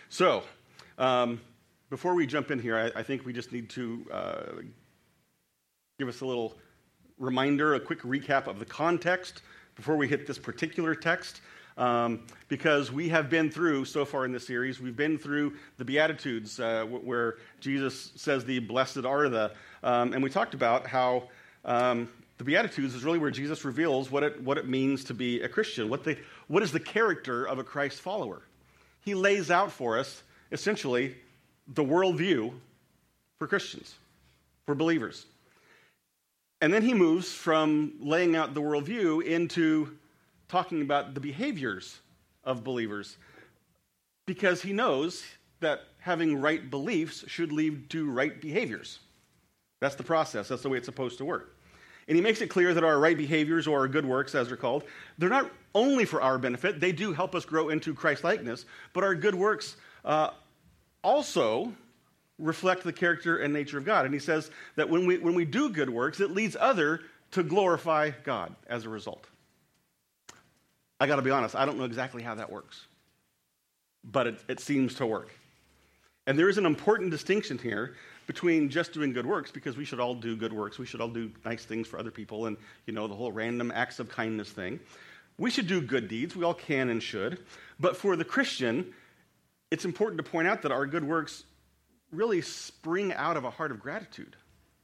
So, before we jump in here, I think we just need to give us a little reminder, a quick recap of the context before we hit this particular text. Because we have been through, so far in this series, we've been through the Beatitudes, where Jesus says the blessed are the, and we talked about how the Beatitudes is really where Jesus reveals what it means to be a Christian, what is the character of a Christ follower. He lays out for us, essentially, the worldview for Christians, for believers. And then he moves from laying out the worldview into talking about the behaviors of believers, because he knows that having right beliefs should lead to right behaviors. That's the process. That's the way it's supposed to work. And he makes it clear that our right behaviors, or our good works, as they're called, they're not only for our benefit. They do help us grow into Christ-likeness, but our good works also reflect the character and nature of God. And he says that when we do good works, it leads others to glorify God as a result. I got to be honest, I don't know exactly how that works, but it seems to work. And there is an important distinction here between just doing good works, because we should all do good works. We should all do nice things for other people, and, the whole random acts of kindness thing. We should do good deeds. We all can and should. But for the Christian, it's important to point out that our good works really spring out of a heart of gratitude.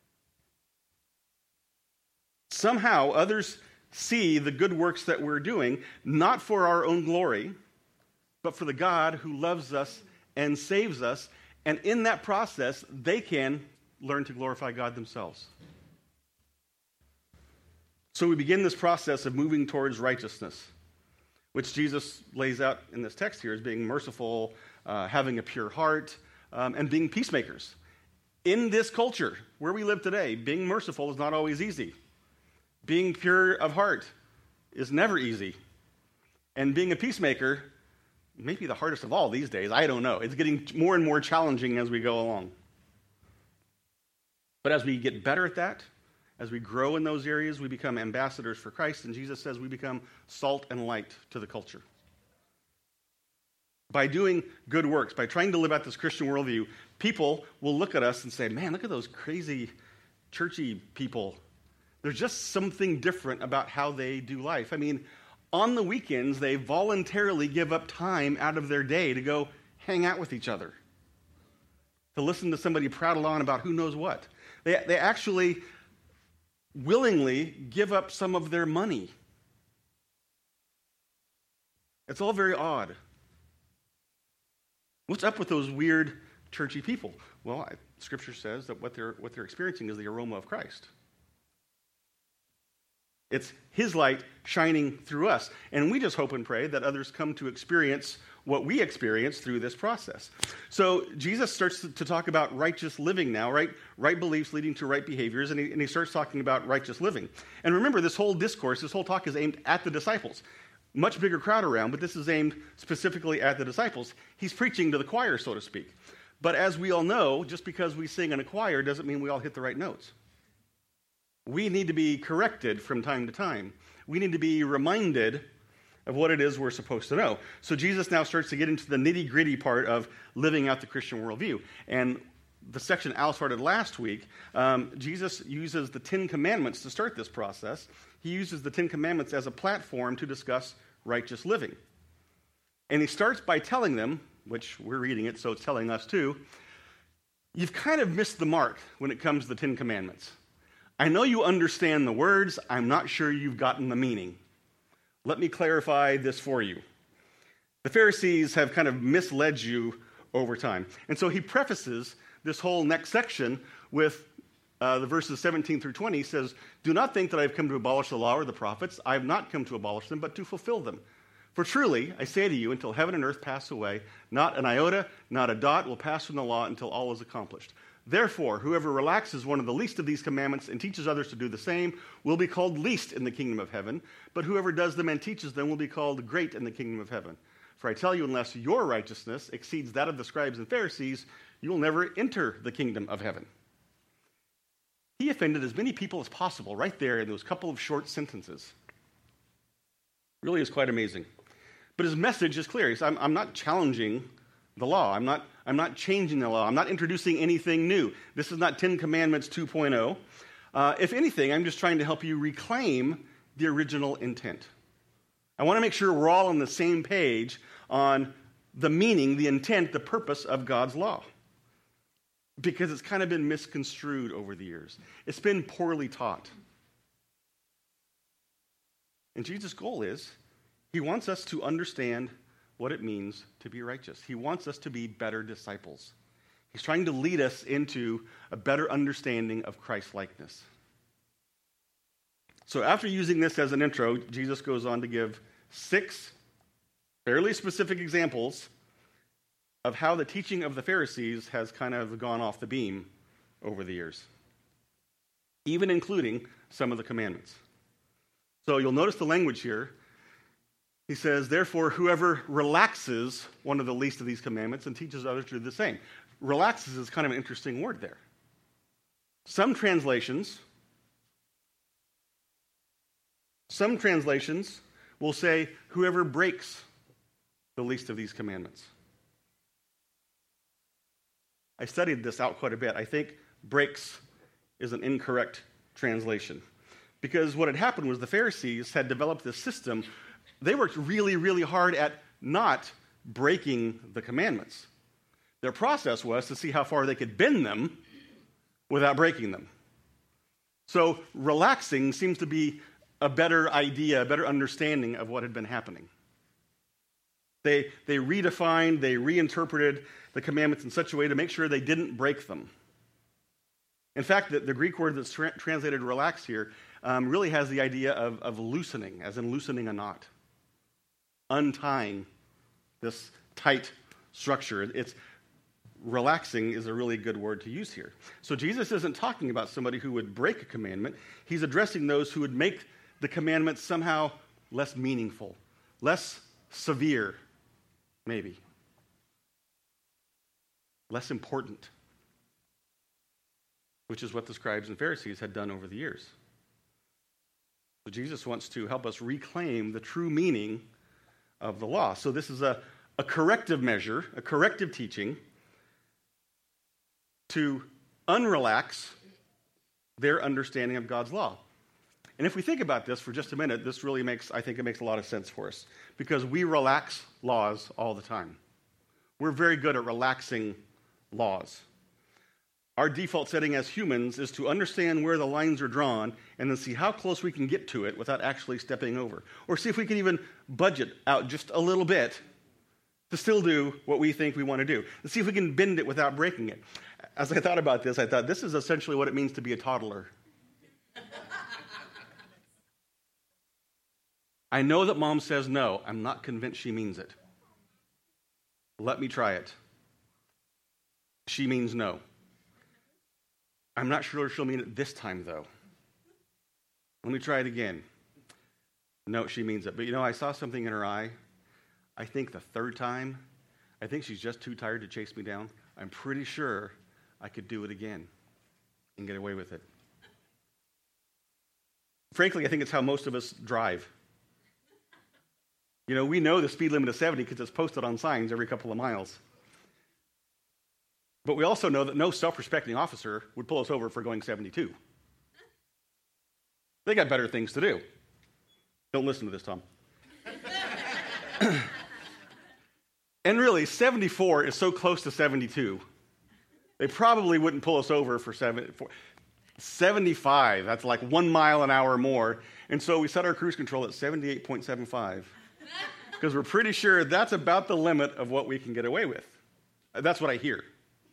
Somehow, others see the good works that we're doing, not for our own glory, but for the God who loves us and saves us. And in that process, they can learn to glorify God themselves. So we begin this process of moving towards righteousness, which Jesus lays out in this text here as being merciful, having a pure heart, and being peacemakers. In this culture where we live today, being merciful is not always easy. Being pure of heart is never easy. And being a peacemaker may be the hardest of all these days. I don't know. It's getting more and more challenging as we go along. But as we get better at that, as we grow in those areas, we become ambassadors for Christ. And Jesus says we become salt and light to the culture. By doing good works, by trying to live out this Christian worldview, people will look at us and say, man, look at those crazy, churchy people. There's just something different about how they do life. I mean, on the weekends, they voluntarily give up time out of their day to go hang out with each other, to listen to somebody prattle on about who knows what. They actually willingly give up some of their money. It's all very odd. What's up with those weird, churchy people? Well, Scripture says that what they're experiencing is the aroma of Christ. It's His light shining through us. And we just hope and pray that others come to experience what we experience through this process. So Jesus starts to talk about righteous living now, right? Right beliefs leading to right behaviors, and he starts talking about righteous living. And remember, this whole discourse, this whole talk is aimed at the disciples. Much bigger crowd around, but this is aimed specifically at the disciples. He's preaching to the choir, so to speak. But as we all know, just because we sing in a choir doesn't mean we all hit the right notes. We need to be corrected from time to time. We need to be reminded of what it is we're supposed to know. So Jesus now starts to get into the nitty-gritty part of living out the Christian worldview. And the section Al started last week, Jesus uses the Ten Commandments to start this process. He uses the Ten Commandments as a platform to discuss righteous living. And he starts by telling them, which we're reading it, so it's telling us too, you've kind of missed the mark when it comes to the Ten Commandments. I know you understand the words. I'm not sure you've gotten the meaning. Let me clarify this for you. The Pharisees have kind of misled you over time. And so he prefaces this whole next section with the verses 17 through 20. He says, do not think that I have come to abolish the law or the prophets. I have not come to abolish them, but to fulfill them. For truly, I say to you, until heaven and earth pass away, not an iota, not a dot will pass from the law until all is accomplished. Therefore, whoever relaxes one of the least of these commandments and teaches others to do the same will be called least in the kingdom of heaven, but whoever does them and teaches them will be called great in the kingdom of heaven. For I tell you, unless your righteousness exceeds that of the scribes and Pharisees, you will never enter the kingdom of heaven. He offended as many people as possible right there in those couple of short sentences. Really is quite amazing. But his message is clear. He says, I'm not challenging the law. I'm not changing the law. I'm not introducing anything new. This is not 10 Commandments 2.0. If anything, I'm just trying to help you reclaim the original intent. I want to make sure we're all on the same page on the meaning, the intent, the purpose of God's law. Because it's kind of been misconstrued over the years. It's been poorly taught. And Jesus' goal is, he wants us to understand what it means to be righteous. He wants us to be better disciples. He's trying to lead us into a better understanding of Christ-likeness. So after using this as an intro, Jesus goes on to give 6 fairly specific examples of how the teaching of the Pharisees has kind of gone off the beam over the years, even including some of the commandments. So you'll notice the language here. He says, therefore, whoever relaxes one of the least of these commandments and teaches others to do the same. Relaxes is kind of an interesting word there. Some translations will say, whoever breaks the least of these commandments. I studied this out quite a bit. I think breaks is an incorrect translation. Because what had happened was the Pharisees had developed this system. They worked really, really hard at not breaking the commandments. Their process was to see how far they could bend them without breaking them. So relaxing seems to be a better idea, a better understanding of what had been happening. They redefined, they reinterpreted the commandments in such a way to make sure they didn't break them. In fact, the Greek word that's translated relax here really has the idea of loosening, as in loosening a knot, untying this tight structure. It's relaxing is a really good word to use here. So Jesus isn't talking about somebody who would break a commandment. He's addressing those who would make the commandment somehow less meaningful, less severe, maybe, less important, which is what the scribes and Pharisees had done over the years. So Jesus wants to help us reclaim the true meaning of the law. So this is a corrective measure, a corrective teaching to unrelax their understanding of God's law. And if we think about this for just a minute, this really makes a lot of sense for us, because we relax laws all the time. We're very good at relaxing laws. Our default setting as humans is to understand where the lines are drawn and then see how close we can get to it without actually stepping over. Or see if we can even budget out just a little bit to still do what we think we want to do. And see if we can bend it without breaking it. As I thought about this, I thought this is essentially what it means to be a toddler. I know that mom says no. I'm not convinced she means it. Let me try it. She means no. I'm not sure she'll mean it this time, though. Let me try it again. No, she means it. But I saw something in her eye. I think the third time, I think she's just too tired to chase me down. I'm pretty sure I could do it again and get away with it. Frankly, I think it's how most of us drive. We know the speed limit is 70 because it's posted on signs every couple of miles. But we also know that no self-respecting officer would pull us over for going 72. They got better things to do. Don't listen to this, Tom. And really, 74 is so close to 72, they probably wouldn't pull us over for 75. That's like 1 mile an hour more. And so we set our cruise control at 78.75 because we're pretty sure that's about the limit of what we can get away with. That's what I hear.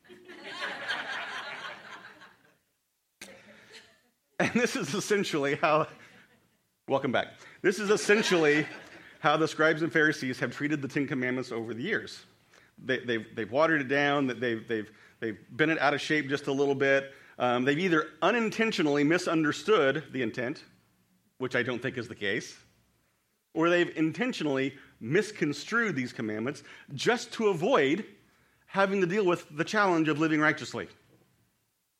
And this is essentially how, welcome back. This is essentially how the scribes and Pharisees have treated the 10 Commandments over the years. They've watered it down, they've bent it out of shape just a little bit. They've either unintentionally misunderstood the intent, which I don't think is the case, or they've intentionally misconstrued these commandments just to avoid having to deal with the challenge of living righteously.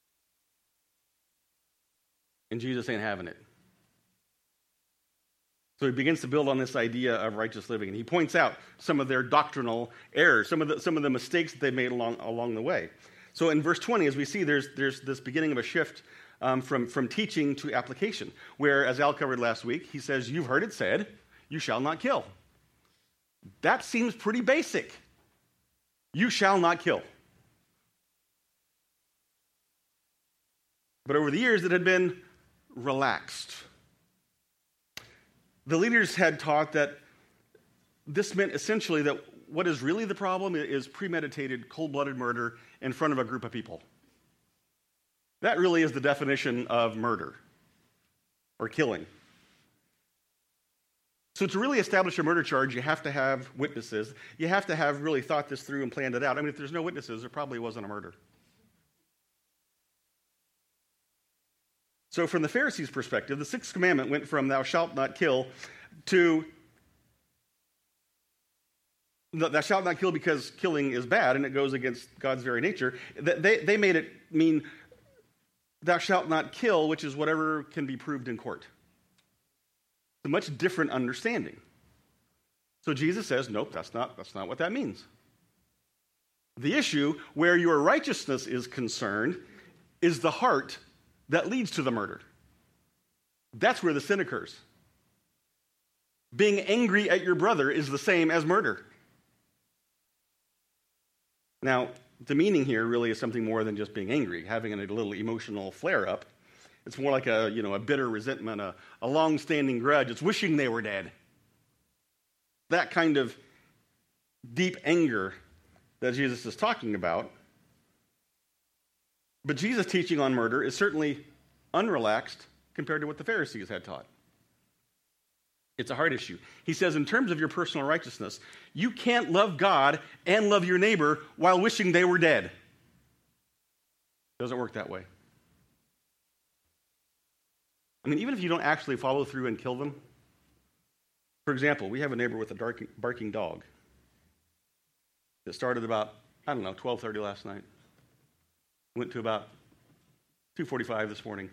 And Jesus ain't having it. So he begins to build on this idea of righteous living, and he points out some of their doctrinal errors, some of the mistakes that they made along the way. So in verse 20, as we see, there's this beginning of a shift from teaching to application, where, as Al covered last week, he says, "You've heard it said, you shall not kill." That seems pretty basic. You shall not kill. But over the years, it had been relaxed. The leaders had taught that this meant essentially that what is really the problem is premeditated, cold-blooded murder in front of a group of people. That really is the definition of murder or killing. So to really establish a murder charge, you have to have witnesses. You have to have really thought this through and planned it out. I mean, if there's no witnesses, there probably wasn't a murder. So from the Pharisees' perspective, the sixth commandment went from thou shalt not kill to thou shalt not kill because killing is bad and it goes against God's very nature. They made it mean thou shalt not kill, which is whatever can be proved in court. It's a much different understanding. So Jesus says, nope, that's not what that means. The issue where your righteousness is concerned is the heart that leads to the murder. That's where the sin occurs. Being angry at your brother is the same as murder. Now, the meaning here really is something more than just being angry, having a little emotional flare-up. It's more like a bitter resentment, a long-standing grudge. It's wishing they were dead. That kind of deep anger that Jesus is talking about. But Jesus' teaching on murder is certainly unrelaxed compared to what the Pharisees had taught. It's a hard issue. He says, in terms of your personal righteousness, you can't love God and love your neighbor while wishing they were dead. It doesn't work that way. I mean, even if you don't actually follow through and kill them. For example, we have a neighbor with a barking dog that started about, 12:30 last night. Went to about 2:45 this morning.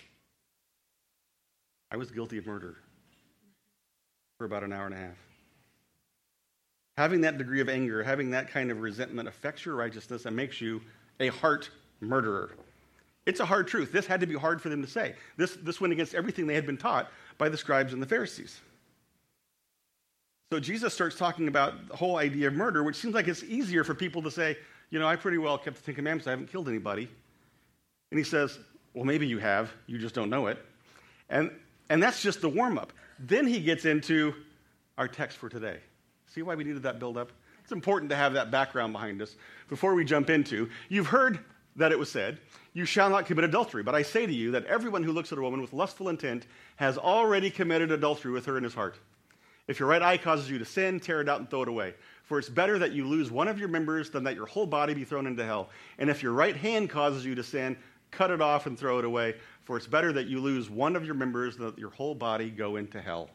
I was guilty of murder for about an hour and a half. Having that degree of anger, having that kind of resentment affects your righteousness and makes you a heart murderer. It's a hard truth. This had to be hard for them to say. This went against everything they had been taught by the scribes and the Pharisees. So Jesus starts talking about the whole idea of murder, which seems like it's easier for people to say, I pretty well kept the Ten Commandments. I haven't killed anybody. And he says, well, maybe you have. You just don't know it. And that's just the warm-up. Then he gets into our text for today. See why we needed that build-up? It's important to have that background behind us before we jump into, you've heard that it was said, you shall not commit adultery. But I say to you that everyone who looks at a woman with lustful intent has already committed adultery with her in his heart. If your right eye causes you to sin, tear it out and throw it away. For it's better that you lose one of your members than that your whole body be thrown into hell. And if your right hand causes you to sin, cut it off and throw it away. For it's better that you lose one of your members than that your whole body go into hell.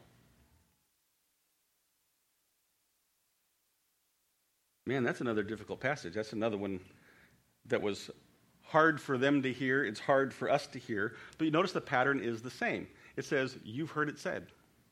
Man, that's another difficult passage. That's another one that was hard for them to hear. It's hard for us to hear. But you notice the pattern is the same. It says, you've heard it said.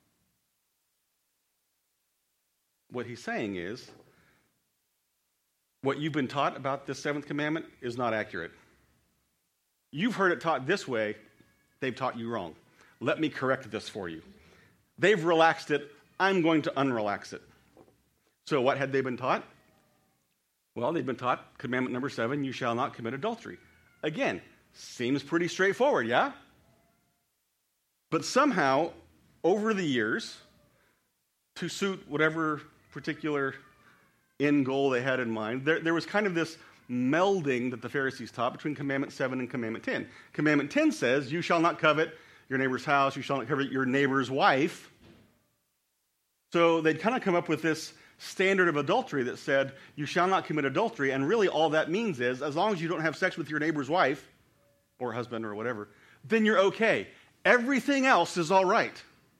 What he's saying is, what you've been taught about this seventh commandment is not accurate. You've heard it taught this way. They've taught you wrong. Let me correct this for you. They've relaxed it. I'm going to unrelax it. So what had they been taught? Well, they've been taught commandment number 7, you shall not commit adultery. Again, seems pretty straightforward, yeah? But somehow, over the years, to suit whatever particular end goal they had in mind, there was kind of this melding that the Pharisees taught between Commandment 7 and Commandment 10. Commandment 10 says, you shall not covet your neighbor's house, you shall not covet your neighbor's wife. So they'd kind of come up with this standard of adultery that said, you shall not commit adultery, and really all that means is, as long as you don't have sex with your neighbor's wife, or husband, or whatever, then you're okay. Everything else is all right.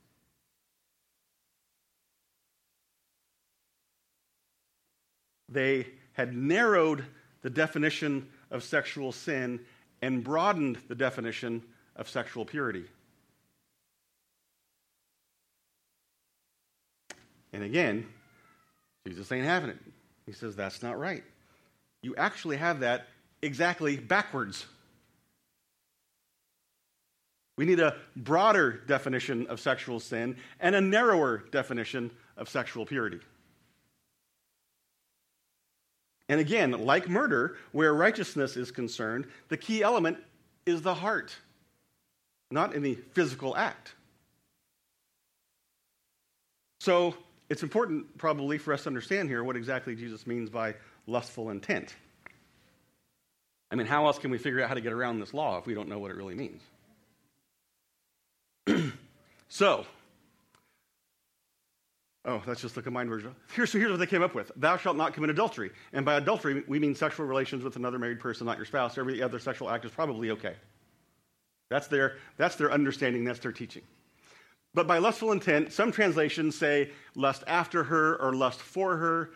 They had narrowed the definition of sexual sin and broadened the definition of sexual purity. And again, Jesus ain't having it. He says, that's not right. You actually have that exactly backwards. We need a broader definition of sexual sin and a narrower definition of sexual purity. And again, like murder, where righteousness is concerned, the key element is the heart, not in the physical act. So it's important probably for us to understand here what exactly Jesus means by lustful intent. I mean, how else can we figure out how to get around this law if we don't know what it really means? Let's just look at mine version. Here's what they came up with. Thou shalt not commit adultery. And by adultery, we mean sexual relations with another married person, not your spouse. Every other sexual act is probably okay. That's their understanding, that's their teaching. But by lustful intent, some translations say lust after her or lust for her.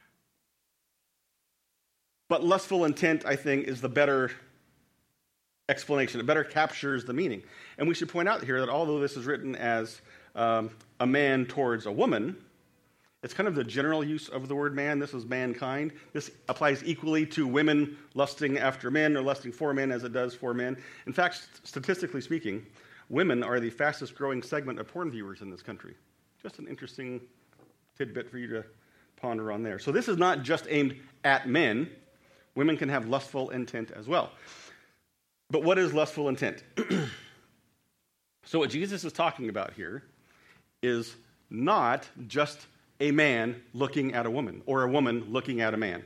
But lustful intent, I think, is the better explanation. It better captures the meaning. And we should point out here that although this is written as a man towards a woman, it's kind of the general use of the word man. This is mankind. This applies equally to women lusting after men or lusting for men as it does for men. In fact, statistically speaking, women are the fastest growing segment of porn viewers in this country. Just an interesting tidbit for you to ponder on there. So this is not just aimed at men. Women can have lustful intent as well. But what is lustful intent? So what Jesus is talking about here is not just a man looking at a woman or a woman looking at a man.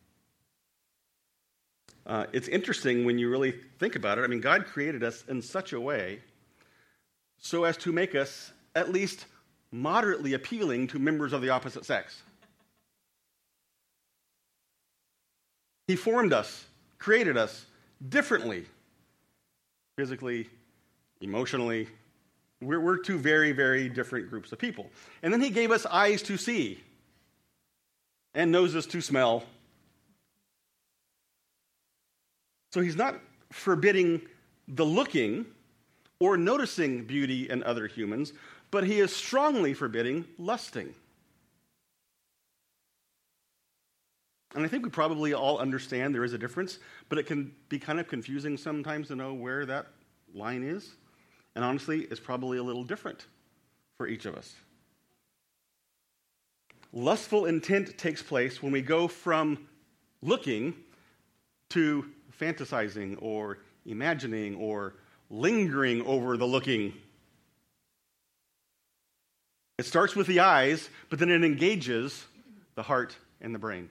It's interesting when you really think about it. I mean, God created us in such a way so as to make us at least moderately appealing to members of the opposite sex. He formed us, created us differently, physically, emotionally. We're two very, very different groups of people. And then he gave us eyes to see and noses to smell. So he's not forbidding the looking or noticing beauty in other humans, but he is strongly forbidding lusting. And I think we probably all understand there is a difference, but it can be kind of confusing sometimes to know where that line is. And honestly, it's probably a little different for each of us. Lustful intent takes place when we go from looking to fantasizing or imagining or lingering over the looking. It starts with the eyes, but then it engages the heart and the brain.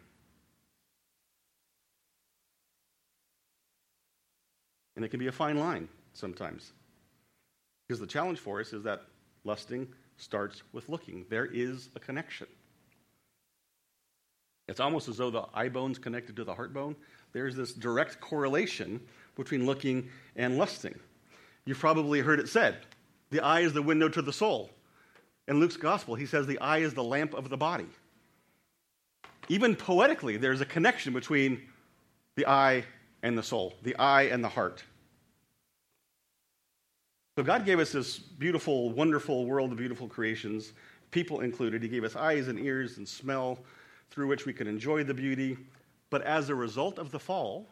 And it can be a fine line sometimes. Because the challenge for us is that lusting starts with looking. There is a connection. It's almost as though the eye bone's connected to the heart bone. There's this direct correlation between looking and lusting. You've probably heard it said, the eye is the window to the soul. In Luke's gospel, he says the eye is the lamp of the body. Even poetically, there's a connection between the eye and the soul, the eye and the heart. So God gave us this beautiful, wonderful world of beautiful creations, people included. He gave us eyes and ears and smell through which we could enjoy the beauty. But as a result of the fall,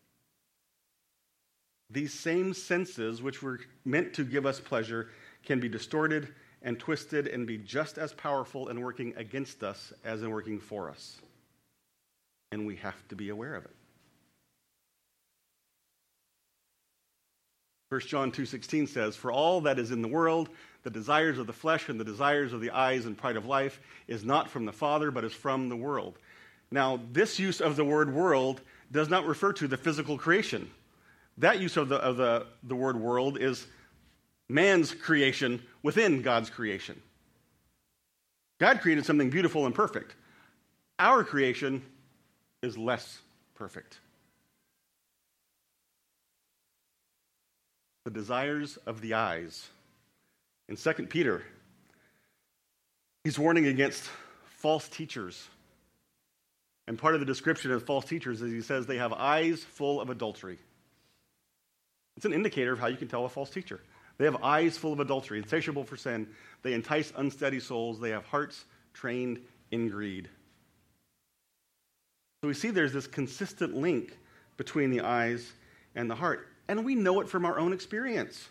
these same senses, which were meant to give us pleasure, can be distorted and twisted and be just as powerful in working against us as in working for us. And we have to be aware of it. 1 John 2:16 says, "For all that is in the world, the desires of the flesh and the desires of the eyes and pride of life is not from the Father, but is from the world." Now, this use of the word world does not refer to the physical creation. That use of the word world is man's creation within God's creation. God created something beautiful and perfect. Our creation is less perfect. The desires of the eyes. In 2 Peter, he's warning against false teachers. And part of the description of false teachers is he says they have eyes full of adultery. It's an indicator of how you can tell a false teacher. They have eyes full of adultery, insatiable for sin. They entice unsteady souls. They have hearts trained in greed. So we see there's this consistent link between the eyes and the heart, and we know it from our own experience.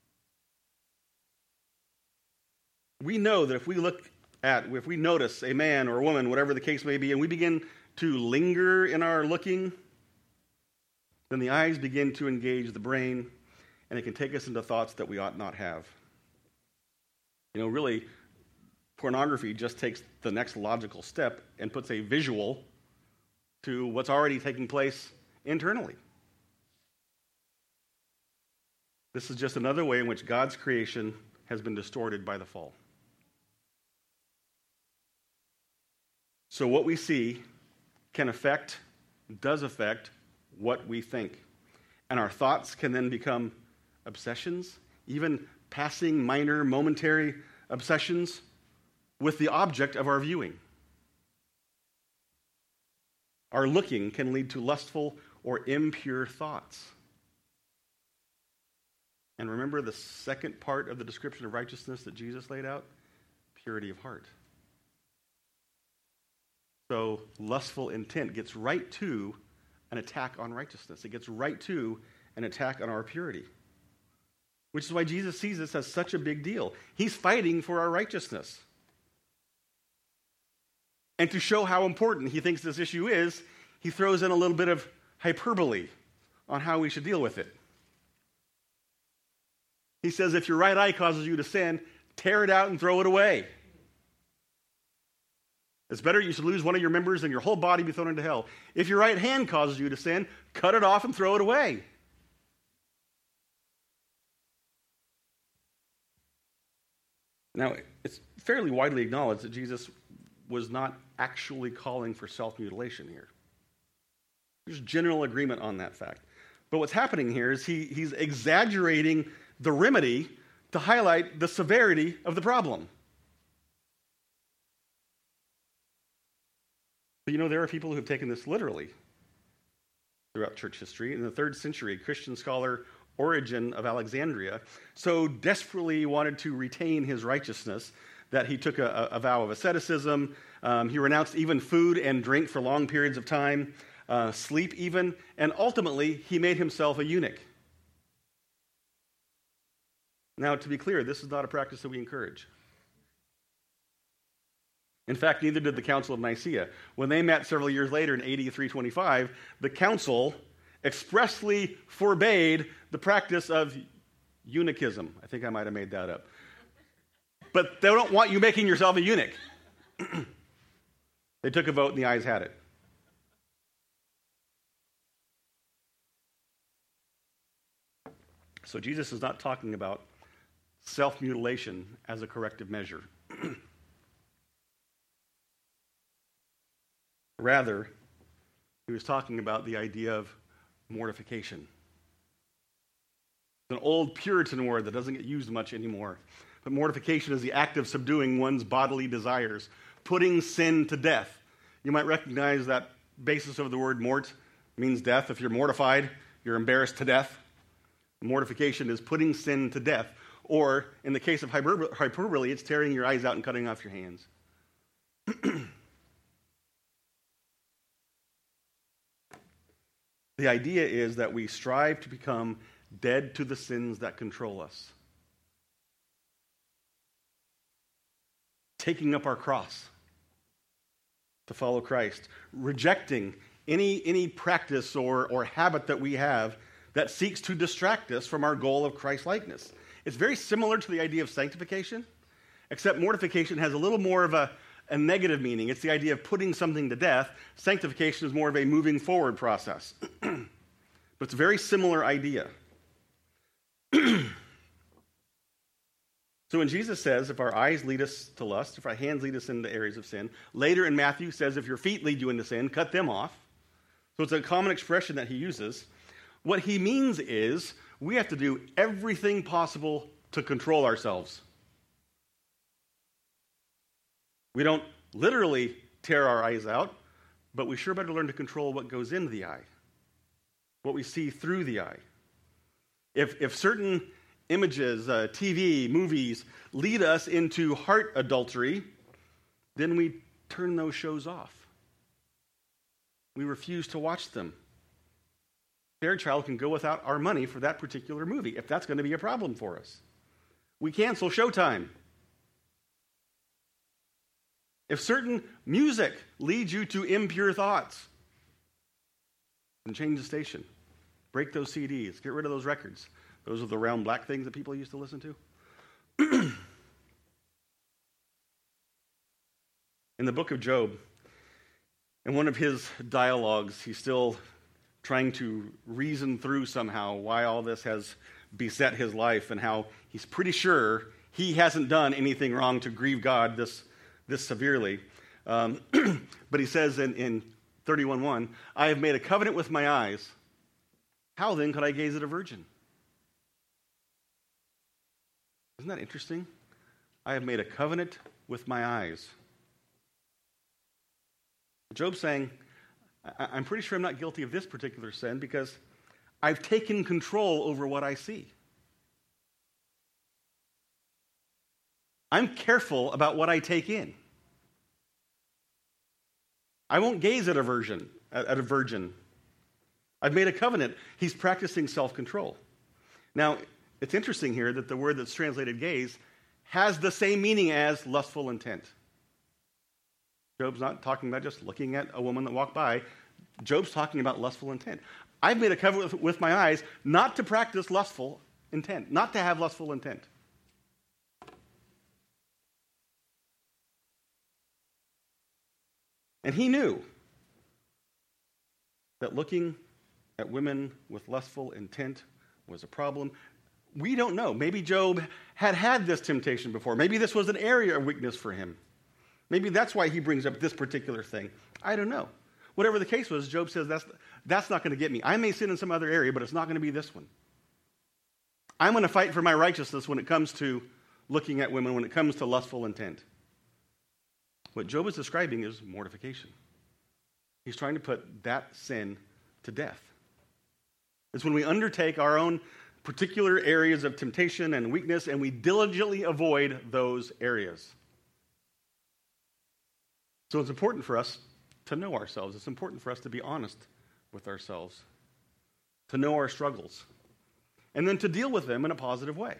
We know that if we notice a man or a woman, whatever the case may be, and we begin to linger in our looking, then the eyes begin to engage the brain, and it can take us into thoughts that we ought not have. Really, pornography just takes the next logical step and puts a visual to what's already taking place internally. This is just another way in which God's creation has been distorted by the fall. So what we see does affect what we think. And our thoughts can then become obsessions, even passing, minor, momentary obsessions with the object of our viewing. Our looking can lead to lustful or impure thoughts. And remember the second part of the description of righteousness that Jesus laid out? Purity of heart. So lustful intent gets right to an attack on righteousness. It gets right to an attack on our purity. Which is why Jesus sees this as such a big deal. He's fighting for our righteousness. And to show how important he thinks this issue is, he throws in a little bit of hyperbole on how we should deal with it. He says, if your right eye causes you to sin, tear it out and throw it away. It's better you should lose one of your members and your whole body be thrown into hell. If your right hand causes you to sin, cut it off and throw it away. Now, it's fairly widely acknowledged that Jesus was not actually calling for self-mutilation here. There's general agreement on that fact. But what's happening here is he's exaggerating the remedy to highlight the severity of the problem. But there are people who have taken this literally throughout church history. In the 3rd century, Christian scholar Origen of Alexandria so desperately wanted to retain his righteousness that he took a vow of asceticism. He renounced even food and drink for long periods of time, sleep even, and ultimately he made himself a eunuch. Now, to be clear, this is not a practice that we encourage. In fact, neither did the Council of Nicaea. When they met several years later in AD 325, the council expressly forbade the practice of eunuchism. I think I might have made that up. But they don't want you making yourself a eunuch. They took a vote and the ayes had it. So Jesus is not talking about self-mutilation as a corrective measure. Rather, he was talking about the idea of mortification. It's an old Puritan word that doesn't get used much anymore. But mortification is the act of subduing one's bodily desires, putting sin to death. You might recognize that basis of the word mort means death. If you're mortified, you're embarrassed to death. Mortification is putting sin to death. Or, in the case of hyperbole, it's tearing your eyes out and cutting off your hands. The idea is that we strive to become dead to the sins that control us. Taking up our cross to follow Christ. Rejecting any practice or habit that we have that seeks to distract us from our goal of Christ-likeness. It's very similar to the idea of sanctification, except mortification has a little more of a negative meaning. It's the idea of putting something to death. Sanctification is more of a moving forward process. But it's a very similar idea. So when Jesus says, if our eyes lead us to lust, if our hands lead us into areas of sin, later in Matthew says, if your feet lead you into sin, cut them off. So it's a common expression that he uses. What he means is we have to do everything possible to control ourselves. We don't literally tear our eyes out, but we sure better learn to control what goes into the eye, what we see through the eye. If certain images, TV, movies, lead us into heart adultery, then we turn those shows off. We refuse to watch them. Fairchild can go without our money for that particular movie if that's going to be a problem for us. We cancel Showtime. If certain music leads you to impure thoughts, then change the station. Break those CDs. Get rid of those records. Those are the round black things that people used to listen to. In the book of Job, in one of his dialogues, he's still trying to reason through somehow why all this has beset his life and how he's pretty sure he hasn't done anything wrong to grieve God this severely. But he says in 31:1, I have made a covenant with my eyes. How then could I gaze at a virgin? Isn't that interesting? I have made a covenant with my eyes. Job's saying, I'm pretty sure I'm not guilty of this particular sin because I've taken control over what I see. I'm careful about what I take in. I won't gaze at a virgin. I've made a covenant. He's practicing self-control. Now, it's interesting here that the word that's translated gaze has the same meaning as lustful intent. Job's not talking about just looking at a woman that walked by. Job's talking about lustful intent. I've made a covenant with my eyes not to practice lustful intent, not to have lustful intent. And he knew that looking at women with lustful intent was a problem. We don't know. Maybe Job had this temptation before. Maybe this was an area of weakness for him. Maybe that's why he brings up this particular thing. I don't know. Whatever the case was, Job says that's not going to get me. I may sin in some other area, but it's not going to be this one. I'm going to fight for my righteousness when it comes to looking at women, when it comes to lustful intent. What Job is describing is mortification. He's trying to put that sin to death. It's when we undertake our own particular areas of temptation and weakness and we diligently avoid those areas. So it's important for us to know ourselves. It's important for us to be honest with ourselves, to know our struggles, and then to deal with them in a positive way.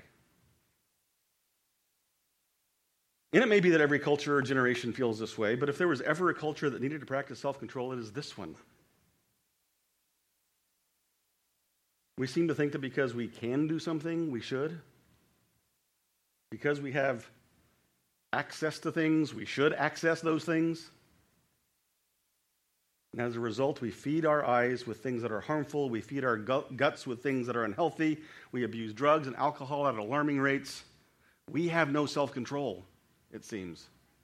And it may be that every culture or generation feels this way, but if there was ever a culture that needed to practice self-control, it is this one. We seem to think that because we can do something, we should. Because we have access to things, we should access those things. And as a result, we feed our eyes with things that are harmful. We feed our guts with things that are unhealthy. We abuse drugs and alcohol at alarming rates. We have no self-control, it seems.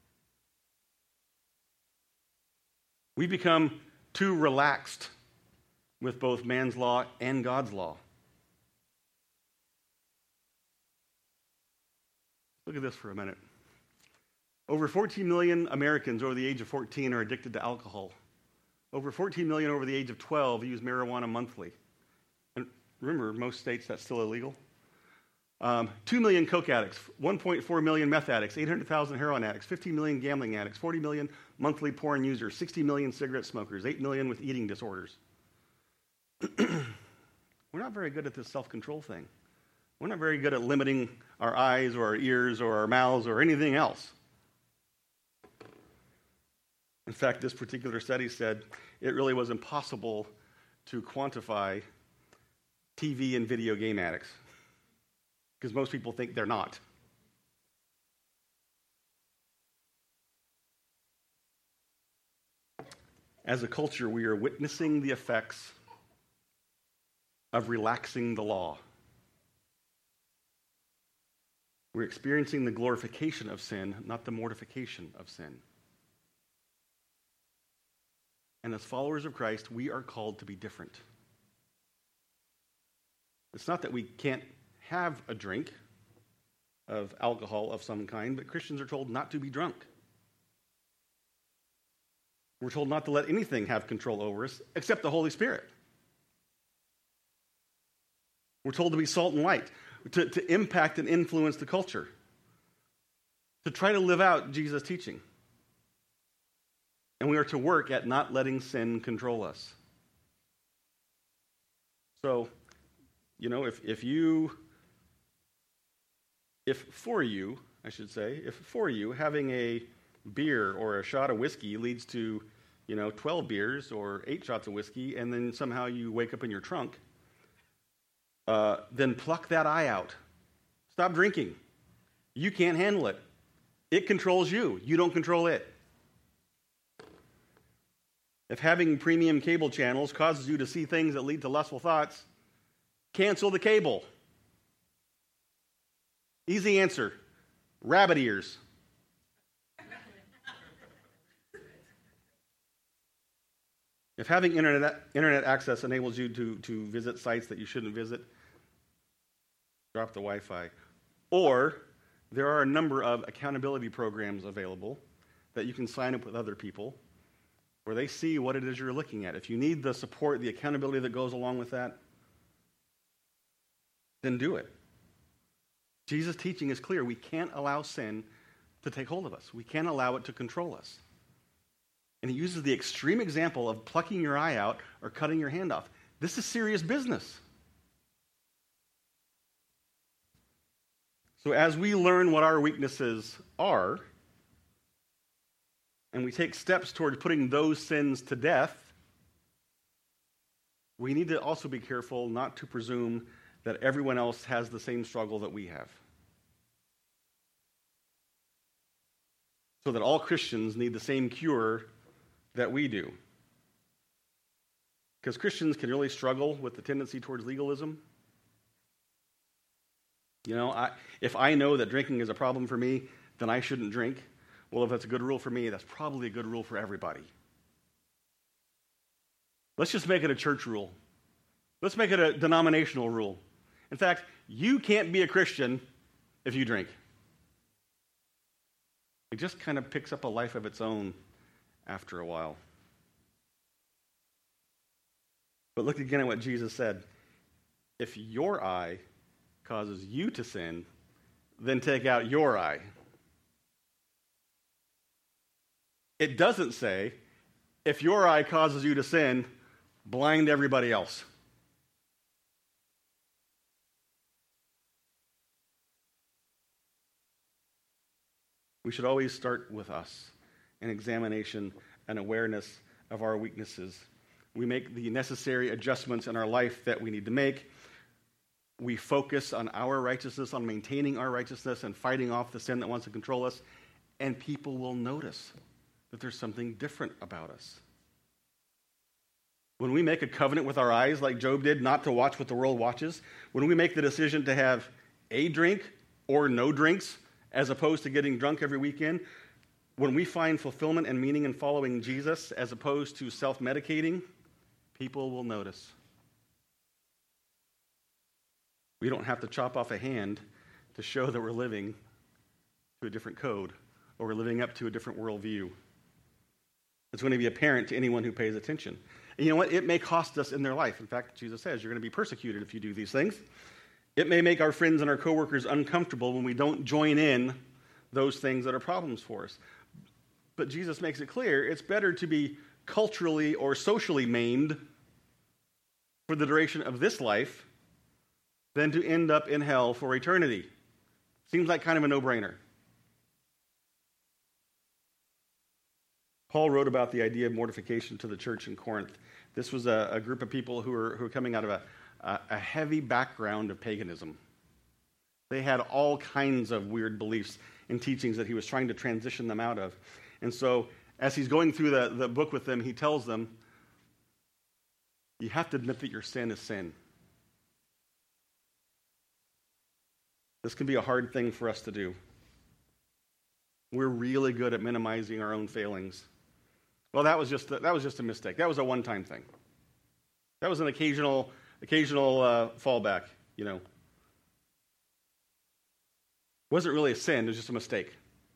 We become too relaxed with both man's law and God's law. Look at this for a minute. Over 14 million Americans over the age of 14 are addicted to alcohol. Over 14 million over the age of 12 use marijuana monthly. And remember, most states that's still illegal. 2 million coke addicts, 1.4 million meth addicts, 800,000 heroin addicts, 15 million gambling addicts, 40 million monthly porn users, 60 million cigarette smokers, 8 million with eating disorders. We're not very good at this self-control thing. We're not very good at limiting our eyes or our ears or our mouths or anything else. In fact, this particular study said it really was impossible to quantify TV and video game addicts because most people think they're not. As a culture, we are witnessing the effects of relaxing the law. We're experiencing the glorification of sin, not the mortification of sin. And as followers of Christ, we are called to be different. It's not that we can't have a drink of alcohol of some kind, but Christians are told not to be drunk. We're told not to let anything have control over us except the Holy Spirit. We're told to be salt and light, to impact and influence the culture, to try to live out Jesus' teaching. And we are to work at not letting sin control us. So, if for you, having a beer or a shot of whiskey leads to, 12 beers or 8 shots of whiskey, and then somehow you wake up in your trunk, then pluck that eye out. Stop drinking. You can't handle it. It controls you. You don't control it. If having premium cable channels causes you to see things that lead to lustful thoughts, cancel the cable. Easy answer. Rabbit ears. If having internet access enables you to visit sites that you shouldn't visit, drop the Wi-Fi. Or there are a number of accountability programs available that you can sign up with other people where they see what it is you're looking at. If you need the support, the accountability that goes along with that, then do it. Jesus' teaching is clear. We can't allow sin to take hold of us. We can't allow it to control us. And he uses the extreme example of plucking your eye out or cutting your hand off. This is serious business. So as we learn what our weaknesses are, and we take steps toward putting those sins to death, we need to also be careful not to presume that everyone else has the same struggle that we have. So that all Christians need the same cure that we do. Because Christians can really struggle with the tendency towards legalism. If I know that drinking is a problem for me, then I shouldn't drink. Well, if that's a good rule for me, that's probably a good rule for everybody. Let's just make it a church rule. Let's make it a denominational rule. In fact, you can't be a Christian if you drink. It just kind of picks up a life of its own after a while. But look again at what Jesus said. If your eye causes you to sin, then take out your eye. It doesn't say, if your eye causes you to sin, blind everybody else. We should always start with us, an examination and awareness of our weaknesses. We make the necessary adjustments in our life that we need to make. We focus on our righteousness, on maintaining our righteousness and fighting off the sin that wants to control us, and people will notice that there's something different about us. When we make a covenant with our eyes, like Job did, not to watch what the world watches, when we make the decision to have a drink or no drinks, as opposed to getting drunk every weekend, when we find fulfillment and meaning in following Jesus, as opposed to self-medicating, people will notice. We don't have to chop off a hand to show that we're living to a different code or we're living up to a different worldview. It's going to be apparent to anyone who pays attention. And you know what? It may cost us in their life. In fact, Jesus says you're going to be persecuted if you do these things. It may make our friends and our coworkers uncomfortable when we don't join in those things that are problems for us. But Jesus makes it clear it's better to be culturally or socially maimed for the duration of this life than to end up in hell for eternity. Seems like kind of a no-brainer. Paul wrote about the idea of mortification to the church in Corinth. This was a group of people who were coming out of a heavy background of paganism. They had all kinds of weird beliefs and teachings that he was trying to transition them out of. And so as he's going through the book with them, he tells them, you have to admit that your sin is sin. This can be a hard thing for us to do. We're really good at minimizing our own failings. Well, that was just a mistake. That was a one-time thing. That was an occasional fallback, Wasn't really a sin, it was just a mistake.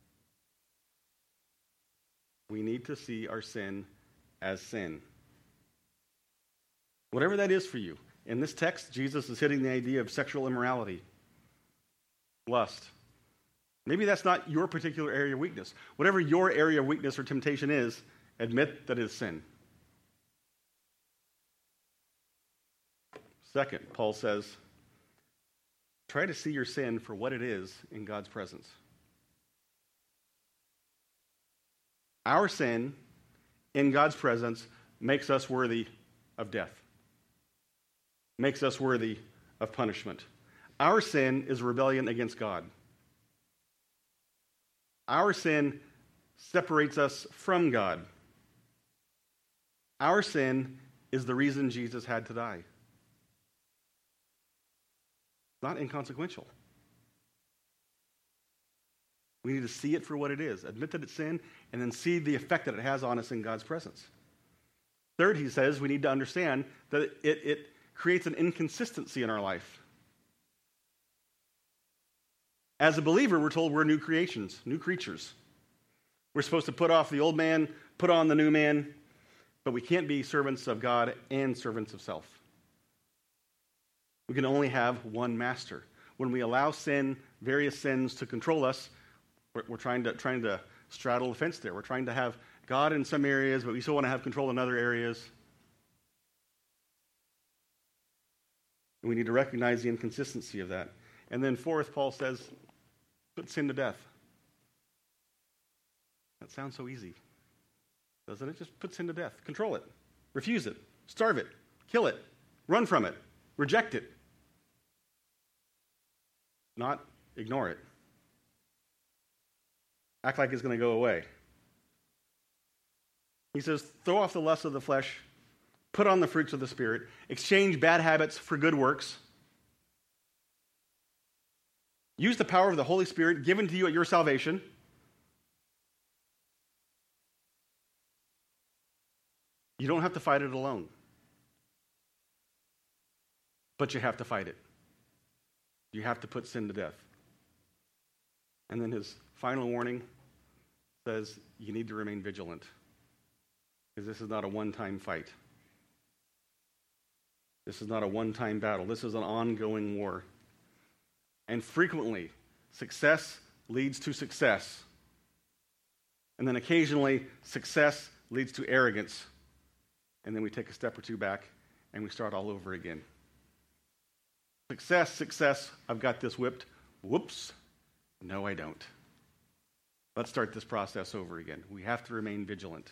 We need to see our sin as sin. Whatever that is for you. In this text, Jesus is hitting the idea of sexual immorality, lust. Maybe that's not your particular area of weakness. Whatever your area of weakness or temptation is, Admit that it is sin. Second, Paul says, try to see your sin for what it is in God's presence. Our sin in God's presence makes us worthy of death, makes us worthy of punishment. Our sin is rebellion against God. Our sin separates us from God. Our sin is the reason Jesus had to die. Not inconsequential. We need to see it for what it is, admit that it's sin, and then see the effect that it has on us in God's presence. Third, he says we need to understand that it creates an inconsistency in our life. As a believer, we're told we're new creations, new creatures. We're supposed to put off the old man, put on the new man, but we can't be servants of God and servants of self. We can only have one master. When we allow sin, various sins to control us, we're trying to straddle the fence there. We're trying to have God in some areas, but we still want to have control in other areas. And we need to recognize the inconsistency of that. And then fourth, Paul says, put sin to death. That sounds so easy, doesn't it? Just put sin to death. Control it. Refuse it. Starve it. Kill it. Run from it. Reject it. Not ignore it. Act like it's going to go away. He says, throw off the lusts of the flesh, put on the fruits of the Spirit, exchange bad habits for good works. Use the power of the Holy Spirit given to you at your salvation. You don't have to fight it alone. But you have to fight it. You have to put sin to death. And then his final warning says you need to remain vigilant, because this is not a one-time fight. This is not a one-time battle. This is an ongoing war. And frequently, success leads to success. And then occasionally, success leads to arrogance. And then we take a step or two back and we start all over again. Success, I've got this whipped. Whoops, no, I don't. Let's start this process over again. We have to remain vigilant.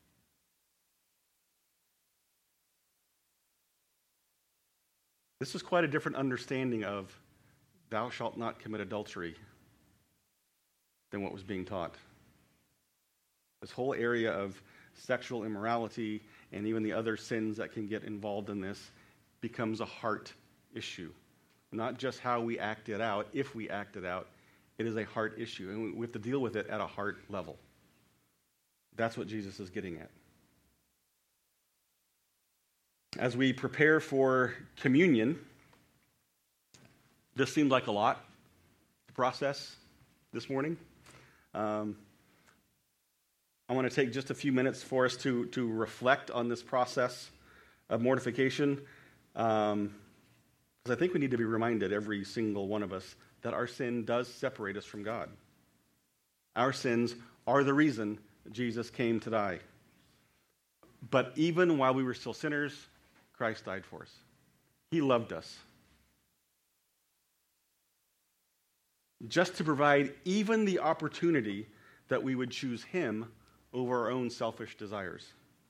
This is quite a different understanding of thou shalt not commit adultery than what was being taught. This whole area of sexual immorality and even the other sins that can get involved in this becomes a heart issue. Not just how we act it out, if we act it out, it is a heart issue, and we have to deal with it at a heart level. That's what Jesus is getting at. As we prepare for communion, this seemed like a lot to process this morning. I want to take just a few minutes for us to reflect on this process of mortification, because I think we need to be reminded, every single one of us, that our sin does separate us from God. Our sins are the reason Jesus came to die. But even while we were still sinners, Christ died for us. He loved us. Just to provide even the opportunity that we would choose him over our own selfish desires.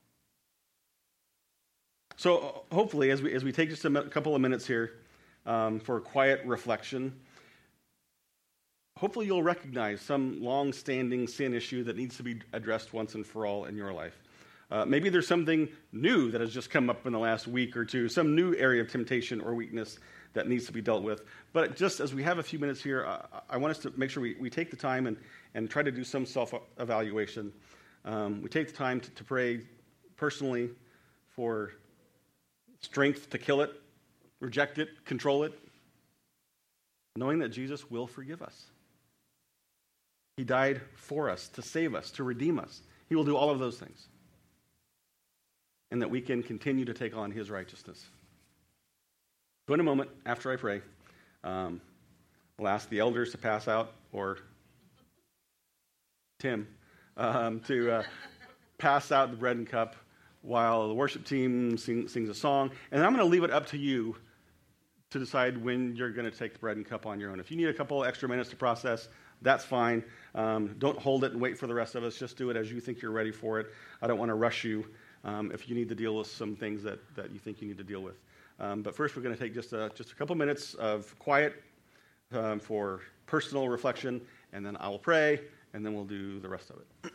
So hopefully, as we take just a couple of minutes here for a quiet reflection, hopefully you'll recognize some long-standing sin issue that needs to be addressed once and for all in your life. Maybe there's something new that has just come up in the last week or two, some new area of temptation or weakness that needs to be dealt with. But just as we have a few minutes here, I want us to make sure we take the time and try to do some self-evaluation. We take the time to pray personally for strength to kill it, reject it, control it, knowing that Jesus will forgive us. He died for us, to save us, to redeem us. He will do all of those things. And that we can continue to take on his righteousness. So in a moment, after I pray, we'll ask the elders to pass out, or Tim, to pass out the bread and cup while the worship team sings a song. And then I'm going to leave it up to you to decide when you're going to take the bread and cup on your own. If you need a couple extra minutes to process, that's fine. Don't hold it and wait for the rest of us. Just do it as you think you're ready for it. I don't want to rush you if you need to deal with some things that you think you need to deal with. But first, we're going to take just a couple minutes of quiet for personal reflection, and then I will pray, and then we'll do the rest of it.